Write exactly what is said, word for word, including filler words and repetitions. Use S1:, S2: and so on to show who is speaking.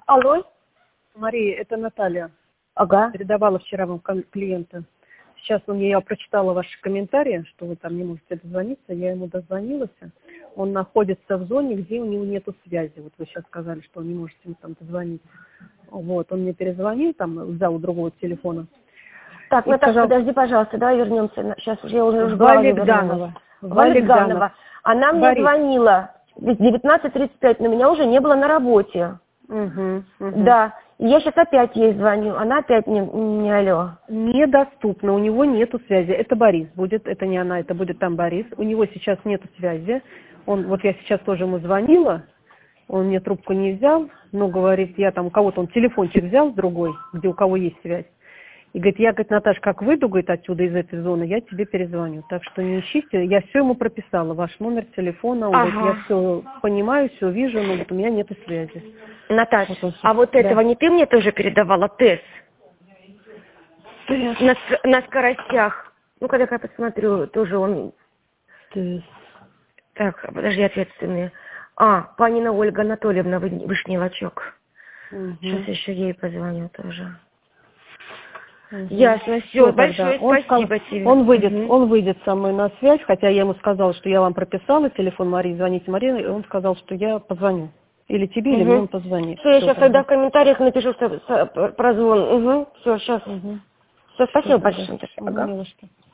S1: Алло.
S2: Мария, это Наталья.
S1: Ага.
S2: Передавала вчера вам клиента. Сейчас он, я прочитала ваши комментарии, что вы там не можете дозвониться. Я ему дозвонилась. Он находится в зоне, где у него нету связи. Вот вы сейчас сказали, что он не может ему там дозвонить. Вот, он мне перезвонил, там взял у другого телефона.
S1: Так,
S2: И
S1: Наташа,
S2: сказал,
S1: подожди, пожалуйста, давай вернемся. Сейчас уже, уже в голове
S2: Валикданова.
S1: Валикданова. Она мне
S2: Борис.
S1: звонила в девятнадцать тридцать пять, но меня уже не было на работе.
S2: Угу, угу.
S1: Да. И я сейчас опять ей звоню. Она опять не, не алло.
S2: Недоступно, у него нету связи. Это Борис будет, это не она, это будет там Борис. У него сейчас нету связи. Он, вот я сейчас тоже ему звонила, он мне трубку не взял, но говорит, я там у кого-то он телефончик взял с другой, где у кого есть связь. И говорит, я, говорит, Наташа, как выйду, говорит, отсюда из этой зоны, я тебе перезвоню. Так что не ищите, я все ему прописала, ваш номер телефона, он
S1: Ага.
S2: говорит, я все понимаю, все вижу, но вот у меня нету связи.
S1: Наташа,
S2: Вот он,
S1: а вот
S2: да.
S1: этого не ты мне тоже передавала тест?
S2: Тест.
S1: На, ск- на скоростях. Ну, когда я посмотрю, тоже он...
S2: Тест.
S1: Так, подожди, ответственные. А, Панина Ольга Анатольевна, Вы- Вышневачок.
S2: Угу.
S1: Сейчас еще ей позвоню тоже.
S2: Угу.
S1: Ясно, все,
S2: Всё
S1: большое
S2: тогда. Он
S1: спасибо
S2: сказ-
S1: тебе.
S2: Он выйдет,
S1: Мгм.
S2: он выйдет со мной на связь, хотя я ему сказала, что я вам прописала телефон Марии, звоните Марии, и он сказал, что я позвоню. Или тебе, или мне он позвонит.
S1: Все, я
S2: Всё
S1: сейчас
S2: тогда.
S1: тогда в комментариях напишу что, со- про звон. Угу. Все, сейчас.
S2: Угу.
S1: Все,
S2: Всё
S1: спасибо
S2: тогда.
S1: большое, Наташа.
S2: Угу,
S1: Ага.
S2: не за что.